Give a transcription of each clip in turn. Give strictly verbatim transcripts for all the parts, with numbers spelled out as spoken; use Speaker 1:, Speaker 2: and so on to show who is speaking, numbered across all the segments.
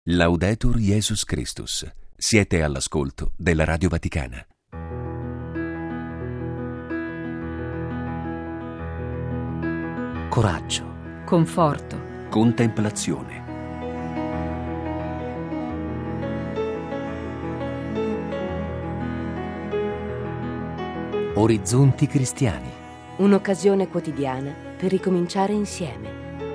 Speaker 1: Laudetur Jesus Christus. Siete all'ascolto della Radio Vaticana.
Speaker 2: Coraggio,
Speaker 3: conforto,
Speaker 1: Contemplazione.
Speaker 2: orizzonti cristiani.
Speaker 4: Un'occasione quotidiana per ricominciare insieme.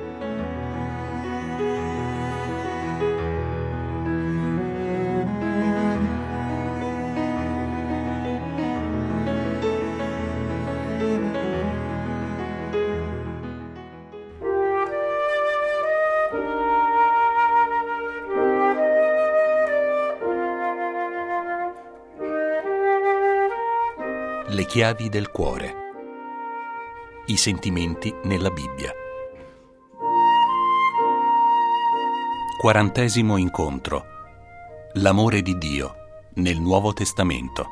Speaker 1: Le chiavi del cuore. I sentimenti nella Bibbia. Quarantesimo incontro. L'amore di Dio nel Nuovo Testamento.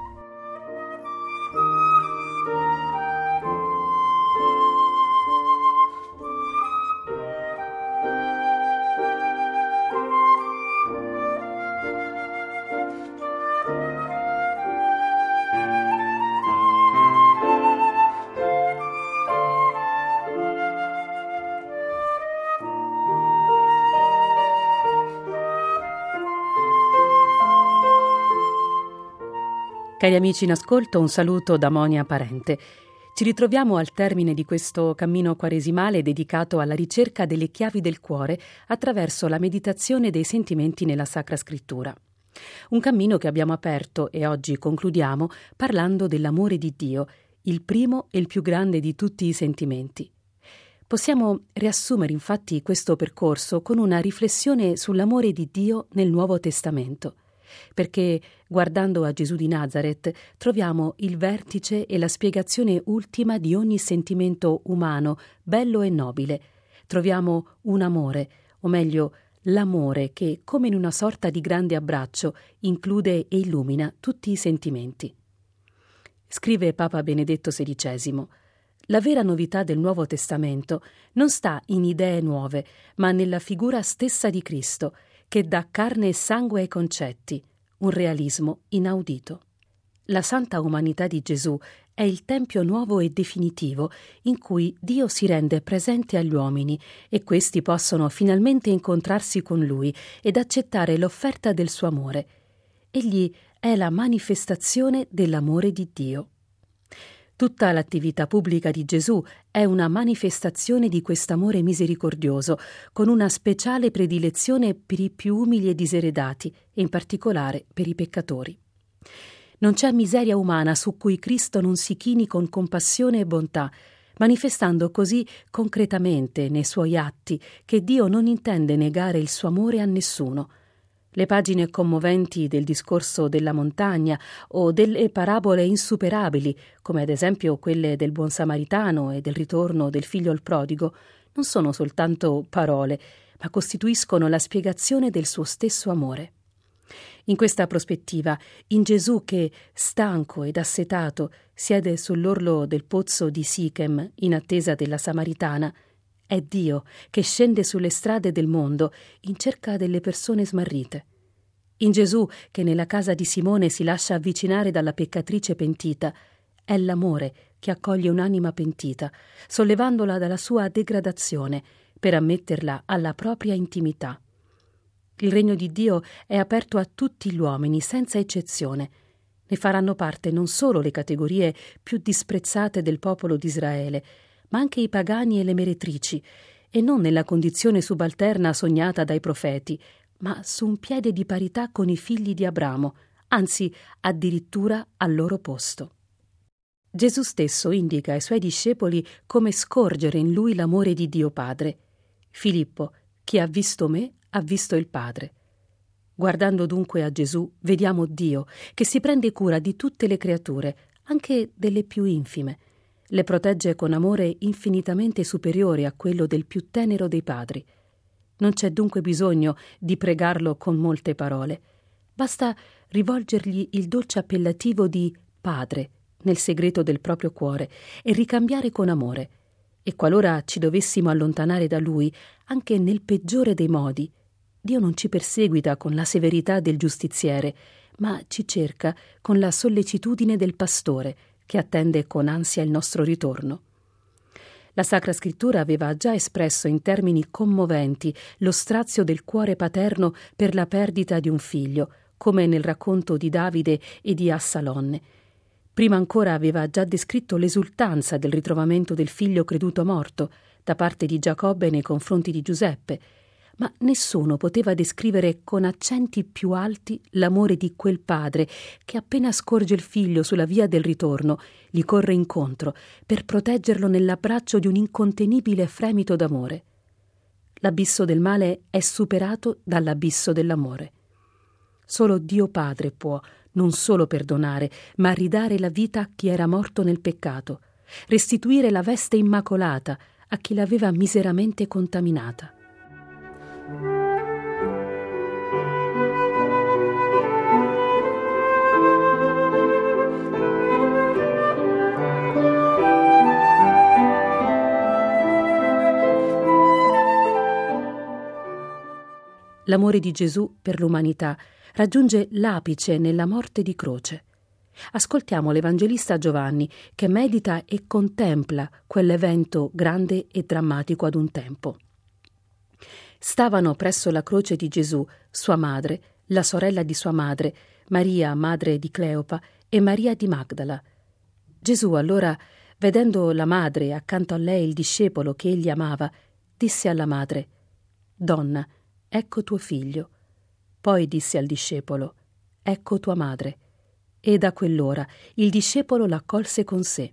Speaker 3: Cari amici in ascolto, un saluto da Monia Parente. Ci ritroviamo al termine di questo cammino quaresimale dedicato alla ricerca delle chiavi del cuore attraverso la meditazione dei sentimenti nella Sacra Scrittura. Un cammino che abbiamo aperto e oggi concludiamo parlando dell'amore di Dio, il primo e il più grande di tutti i sentimenti. Possiamo riassumere infatti questo percorso con una riflessione sull'amore di Dio nel Nuovo Testamento. Perché guardando a Gesù di Nazaret troviamo il vertice e la spiegazione ultima di ogni sentimento umano, bello e nobile. Troviamo un amore, o meglio l'amore che, come in una sorta di grande abbraccio, include e illumina tutti i sentimenti. Scrive Papa Benedetto sedicesimo: la vera novità del Nuovo Testamento non sta in idee nuove, ma nella figura stessa di Cristo, che dà carne e sangue ai concetti, un realismo inaudito. La santa umanità di Gesù è il tempio nuovo e definitivo in cui Dio si rende presente agli uomini e questi possono finalmente incontrarsi con Lui ed accettare l'offerta del suo amore. Egli è la manifestazione dell'amore di Dio. Tutta l'attività pubblica di Gesù è una manifestazione di quest'amore misericordioso, con una speciale predilezione per i più umili e diseredati, e in particolare per i peccatori. Non c'è miseria umana su cui Cristo non si chini con compassione e bontà, manifestando così concretamente nei suoi atti che Dio non intende negare il suo amore a nessuno. Le pagine commoventi del discorso della montagna o delle parabole insuperabili, come ad esempio quelle del buon samaritano e del ritorno del figlio al prodigo, non sono soltanto parole, ma costituiscono la spiegazione del suo stesso amore. In questa prospettiva, in Gesù che, stanco ed assetato, siede sull'orlo del pozzo di Sichem in attesa della Samaritana, è Dio che scende sulle strade del mondo in cerca delle persone smarrite. In Gesù che nella casa di Simone si lascia avvicinare dalla peccatrice pentita, è l'amore che accoglie un'anima pentita, sollevandola dalla sua degradazione per ammetterla alla propria intimità. Il regno di Dio è aperto a tutti gli uomini, senza eccezione. Ne faranno parte non solo le categorie più disprezzate del popolo di Israele, ma anche i pagani e le meretrici, e non nella condizione subalterna sognata dai profeti, ma su un piede di parità con i figli di Abramo, anzi addirittura al loro posto. Gesù stesso indica ai suoi discepoli come scorgere in lui l'amore di Dio Padre. Filippo, chi ha visto me, ha visto il Padre. Guardando dunque a Gesù, vediamo Dio che si prende cura di tutte le creature, anche delle più infime. Le protegge con amore infinitamente superiore a quello del più tenero dei padri. Non c'è dunque bisogno di pregarlo con molte parole. Basta rivolgergli il dolce appellativo di Padre nel segreto del proprio cuore e ricambiare con amore. E qualora ci dovessimo allontanare da Lui, anche nel peggiore dei modi, Dio non ci perseguita con la severità del giustiziere, ma ci cerca con la sollecitudine del pastore, che attende con ansia il nostro ritorno. La Sacra Scrittura aveva già espresso in termini commoventi lo strazio del cuore paterno per la perdita di un figlio, come nel racconto di Davide e di Assalonne. Prima ancora aveva già descritto l'esultanza del ritrovamento del figlio creduto morto da parte di Giacobbe nei confronti di Giuseppe, ma nessuno poteva descrivere con accenti più alti l'amore di quel padre che appena scorge il figlio sulla via del ritorno gli corre incontro per proteggerlo nell'abbraccio di un incontenibile fremito d'amore. L'abisso del male è superato dall'abisso dell'amore. Solo Dio Padre può non solo perdonare, ma ridare la vita a chi era morto nel peccato, restituire la veste immacolata a chi l'aveva miseramente contaminata. L'amore di Gesù per l'umanità raggiunge l'apice nella morte di croce. Ascoltiamo l'Evangelista Giovanni che medita e contempla quell'evento grande e drammatico ad un tempo. Stavano presso la croce di Gesù sua madre, la sorella di sua madre, Maria, madre di Cleopa, e Maria di Magdala. Gesù allora, vedendo la madre accanto a lei il discepolo che egli amava, disse alla madre: «Donna, ecco tuo figlio». Poi disse al discepolo: «Ecco tua madre». E da quell'ora il discepolo l'accolse con sé.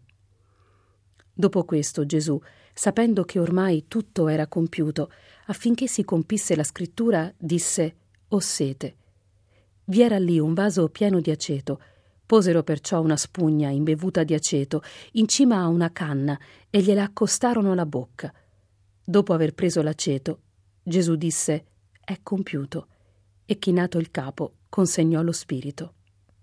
Speaker 3: Dopo questo Gesù, sapendo che ormai tutto era compiuto, affinché si compisse la scrittura, disse: «Ho sete». Vi era lì un vaso pieno di aceto. Posero perciò una spugna imbevuta di aceto in cima a una canna e gliela accostarono alla bocca. Dopo aver preso l'aceto, Gesù disse: «È compiuto», e chinato il capo consegnò lo spirito.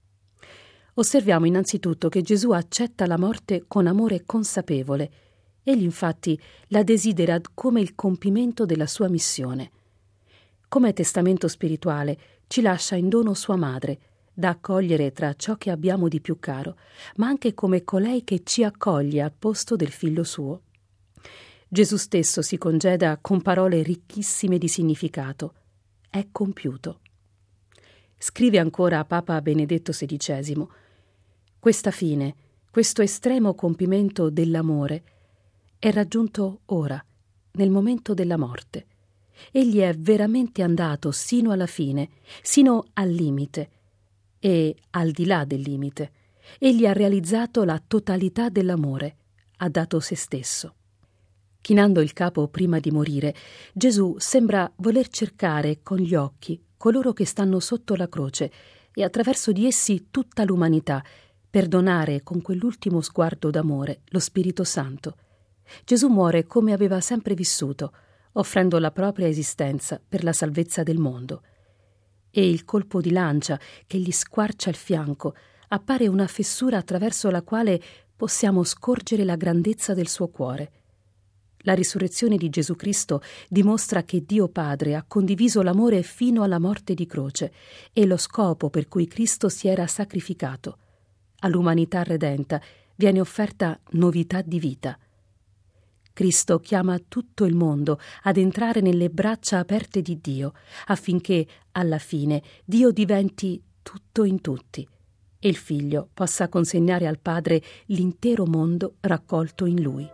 Speaker 3: Osserviamo innanzitutto che Gesù accetta la morte con amore consapevole. Egli infatti la desidera come il compimento della sua missione. Come testamento spirituale ci lascia in dono sua madre, da accogliere tra ciò che abbiamo di più caro, ma anche come colei che ci accoglie al posto del figlio suo. Gesù stesso si congeda con parole ricchissime di significato: «È compiuto». Scrive ancora Papa Benedetto sedicesimo: «Questa fine, questo estremo compimento dell'amore è raggiunto ora, nel momento della morte. Egli è veramente andato sino alla fine, sino al limite e al di là del limite. Egli ha realizzato la totalità dell'amore, ha dato se stesso». Chinando il capo prima di morire, Gesù sembra voler cercare con gli occhi coloro che stanno sotto la croce e attraverso di essi tutta l'umanità, per donare con quell'ultimo sguardo d'amore lo Spirito Santo. Gesù muore come aveva sempre vissuto, offrendo la propria esistenza per la salvezza del mondo. E il colpo di lancia che gli squarcia il fianco appare una fessura attraverso la quale possiamo scorgere la grandezza del suo cuore. La risurrezione di Gesù Cristo dimostra che Dio Padre ha condiviso l'amore fino alla morte di croce e lo scopo per cui Cristo si era sacrificato. All'umanità redenta viene offerta novità di vita. Cristo chiama tutto il mondo ad entrare nelle braccia aperte di Dio, affinché, alla fine, Dio diventi tutto in tutti e il Figlio possa consegnare al Padre l'intero mondo raccolto in Lui.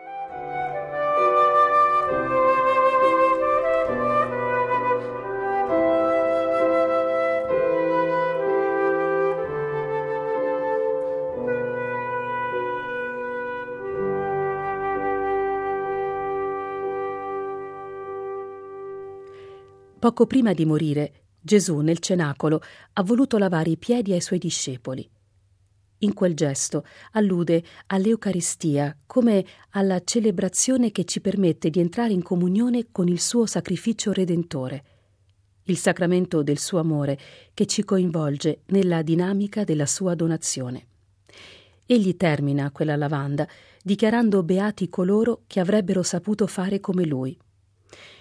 Speaker 3: Poco prima di morire, Gesù nel cenacolo ha voluto lavare i piedi ai suoi discepoli. In quel gesto allude all'Eucaristia come alla celebrazione che ci permette di entrare in comunione con il suo sacrificio redentore, il sacramento del suo amore che ci coinvolge nella dinamica della sua donazione. Egli termina quella lavanda dichiarando beati coloro che avrebbero saputo fare come lui.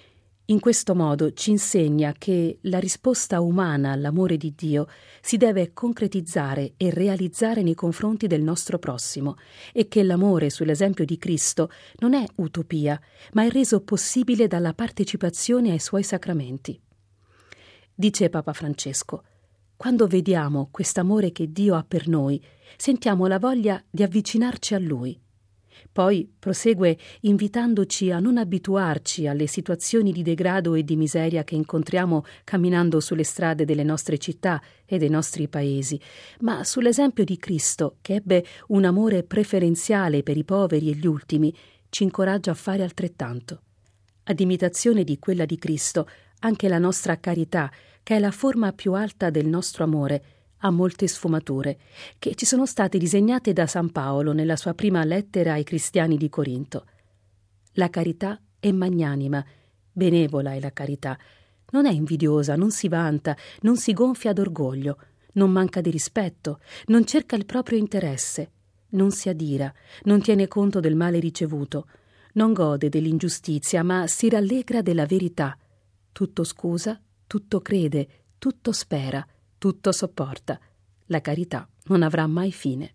Speaker 3: In questo modo ci insegna che la risposta umana all'amore di Dio si deve concretizzare e realizzare nei confronti del nostro prossimo e che l'amore sull'esempio di Cristo non è utopia, ma è reso possibile dalla partecipazione ai suoi sacramenti. Dice Papa Francesco: quando vediamo quest'amore che Dio ha per noi, sentiamo la voglia di avvicinarci a Lui. Poi prosegue invitandoci a non abituarci alle situazioni di degrado e di miseria che incontriamo camminando sulle strade delle nostre città e dei nostri paesi, ma sull'esempio di Cristo, che ebbe un amore preferenziale per i poveri e gli ultimi, ci incoraggia a fare altrettanto. Ad imitazione di quella di Cristo, anche la nostra carità, che è la forma più alta del nostro amore, ha molte sfumature, che ci sono state disegnate da San Paolo nella sua prima lettera ai cristiani di Corinto. La carità è magnanima, benevola è la carità, non è invidiosa, non si vanta, non si gonfia d'orgoglio, non manca di rispetto, non cerca il proprio interesse, non si adira, non tiene conto del male ricevuto, non gode dell'ingiustizia, ma si rallegra della verità. Tutto scusa, tutto crede, tutto spera, tutto sopporta. La carità non avrà mai fine.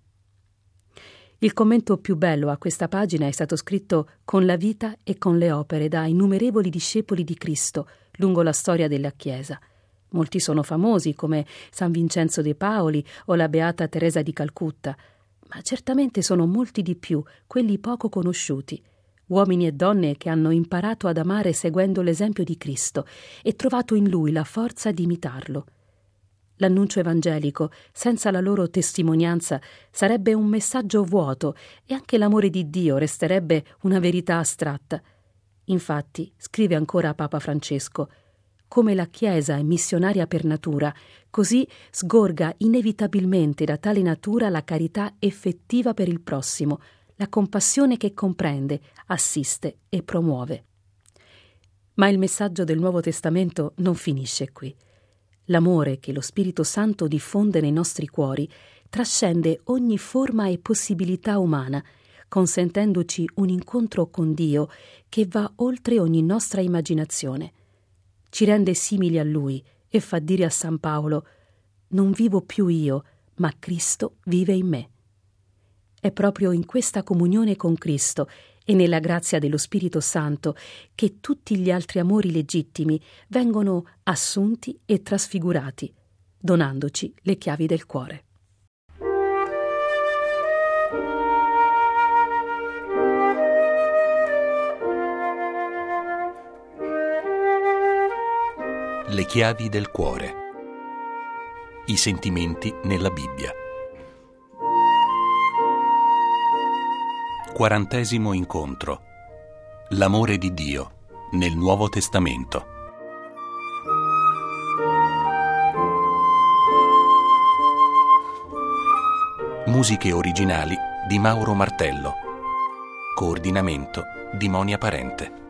Speaker 3: Il commento più bello a questa pagina è stato scritto con la vita e con le opere da innumerevoli discepoli di Cristo lungo la storia della Chiesa. Molti sono famosi, come San Vincenzo de Paoli o la Beata Teresa di Calcutta, ma certamente sono molti di più quelli poco conosciuti, uomini e donne che hanno imparato ad amare seguendo l'esempio di Cristo e trovato in Lui la forza di imitarlo. L'annuncio evangelico, senza la loro testimonianza, sarebbe un messaggio vuoto e anche l'amore di Dio resterebbe una verità astratta. Infatti, scrive ancora Papa Francesco, come la Chiesa è missionaria per natura, così sgorga inevitabilmente da tale natura la carità effettiva per il prossimo, la compassione che comprende, assiste e promuove. Ma il messaggio del Nuovo Testamento non finisce qui. L'amore che lo Spirito Santo diffonde nei nostri cuori trascende ogni forma e possibilità umana, consentendoci un incontro con Dio che va oltre ogni nostra immaginazione. Ci rende simili a Lui e fa dire a San Paolo: «Non vivo più io, ma Cristo vive in me». È proprio in questa comunione con Cristo e nella grazia dello Spirito Santo che tutti gli altri amori legittimi vengono assunti e trasfigurati, donandoci le chiavi del cuore.
Speaker 1: Le chiavi del cuore. I sentimenti nella Bibbia. Quarantesimo incontro. L'amore di Dio nel Nuovo Testamento. Musiche originali di Mauro Martello. Coordinamento di Monia Parente.